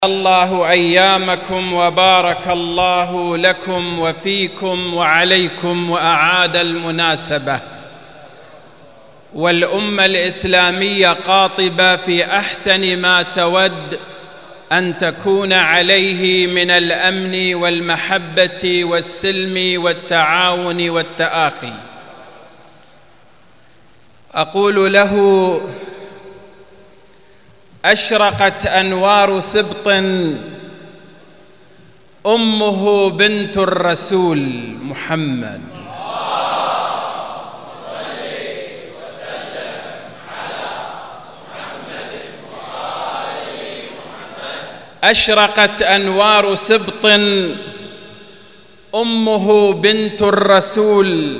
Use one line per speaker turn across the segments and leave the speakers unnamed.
الله أيامكم وبارك الله لكم وفيكم وعليكم وأعاد المناسبة، والأمة الإسلامية قاطبة في أحسن ما تود أن تكون عليه من الأمن والمحبة والسلم والتعاون والتآخي. أقول له: أشرقت أنوار سبط أمه بنت الرسول محمد، أشرقت أنوار سبط أمه بنت الرسول،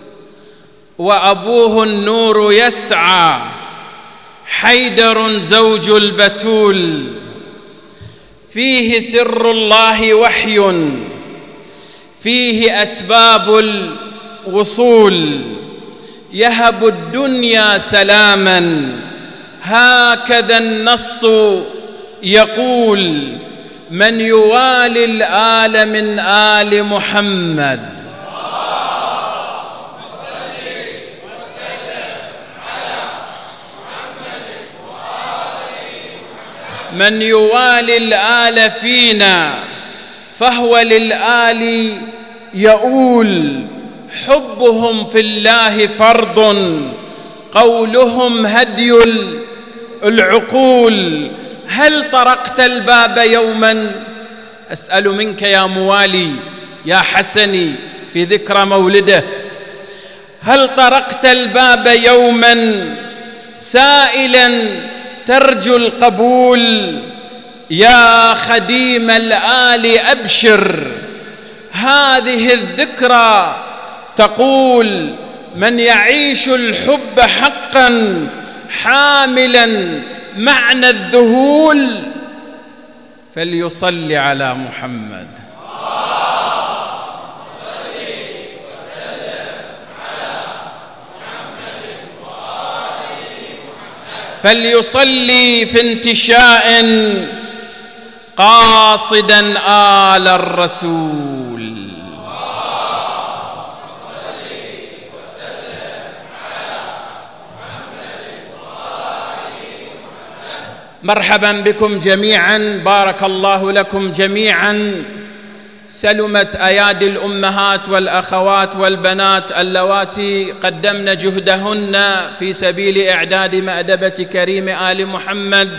وأبوه النور يسعى حيدر زوج البتول، فيه سر الله وحي، فيه أسباب الوصول، يهب الدنيا سلاما، هكذا النص يقول: من يوالي الآل من آل محمد من يوالي الآل فينا فهو للآل يؤول، حبهم في الله فرض، قولهم هدي العقول. هل طرقت الباب يوما، أسأل منك يا موالي يا حسني في ذكرى مولده، هل طرقت الباب يوما سائلا ترجو القبول؟ يا خديم الآل أبشر، هذه الذكرى تقول: من يعيش الحب حقا حاملا معنى الذهول فليصلي على محمد. فليصلي في انتشاء قاصدا آل الرسول. مرحبا بكم جميعا، بارك الله لكم جميعا. سلمت أيادي الأمهات والأخوات والبنات اللواتي قدمن جهدهن في سبيل إعداد مأدبة كريم آل محمد.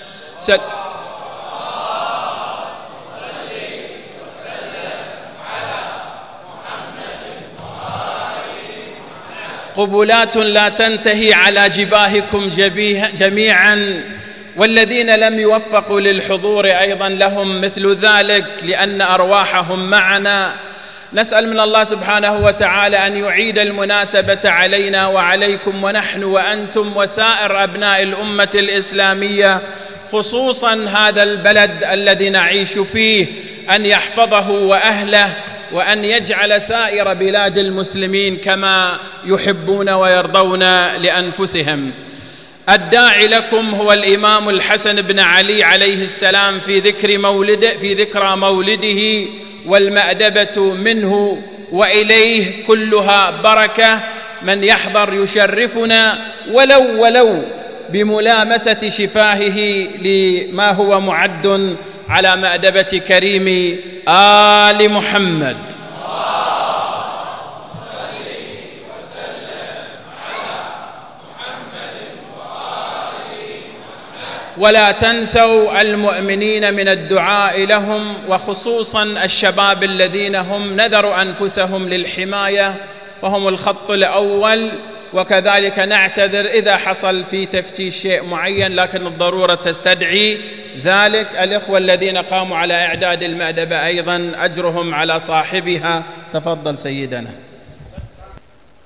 قبلات لا تنتهي على جباهكم جميعا، والذين لم يوفقوا للحضور أيضا لهم مثل ذلك، لأن أرواحهم معنا. نسأل من الله سبحانه وتعالى أن يعيد المناسبة علينا وعليكم، ونحن وأنتم وسائر أبناء الأمة الإسلامية، خصوصا هذا البلد الذي نعيش فيه، أن يحفظه وأهله، وأن يجعل سائر بلاد المسلمين كما يحبون ويرضون لأنفسهم. الداعي لكم هو الإمام الحسن بن علي عليه السلام في ذكرى مولده، والمأدبة منه وإليه كلها بركة. من يحضر يشرفنا ولو بملامسة شفاهه لما هو معد على مأدبة كريم آل محمد. ولا تنسوا المؤمنين من الدعاء لهم، وخصوصا الشباب الذين هم نذروا أنفسهم للحماية وهم الخط الأول. وكذلك نعتذر إذا حصل في تفتيش شيء معين، لكن الضرورة تستدعي ذلك. الإخوة الذين قاموا على إعداد المأدبة أيضا أجرهم على صاحبها. تفضل سيدنا.